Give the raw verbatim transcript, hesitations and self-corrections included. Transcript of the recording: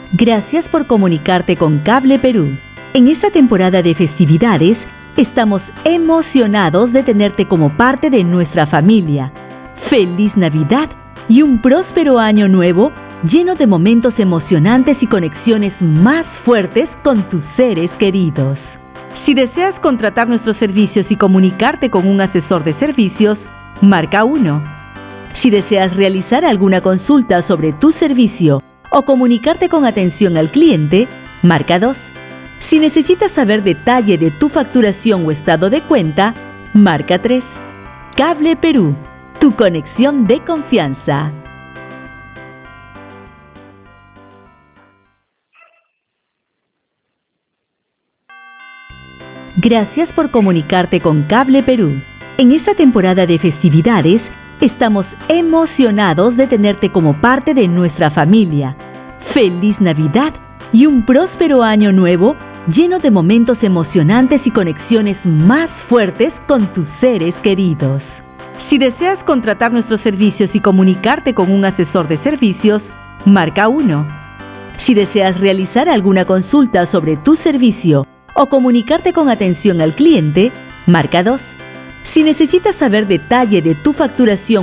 Gracias por comunicarte con Cable Perú. En esta temporada de festividades, estamos emocionados de tenerte como parte de nuestra familia. ¡Feliz Navidad y un próspero año nuevo lleno de momentos emocionantes y conexiones más fuertes con tus seres queridos! Si deseas contratar nuestros servicios y comunicarte con un asesor de servicios, marca uno. Si deseas realizar alguna consulta sobre tu servicio o comunicarte con atención al cliente, marca dos. Si necesitas saber detalle de tu facturación o estado de cuenta, marca tres. Cable Perú, tu conexión de confianza. Gracias por comunicarte con Cable Perú. En esta temporada de festividades, estamos emocionados de tenerte como parte de nuestra familia. ¡Feliz Navidad y un próspero año nuevo lleno de momentos emocionantes y conexiones más fuertes con tus seres queridos! Si deseas contratar nuestros servicios y comunicarte con un asesor de servicios, marca uno. Si deseas realizar alguna consulta sobre tu servicio o comunicarte con atención al cliente, marca dos. Si necesitas saber detalle de tu facturación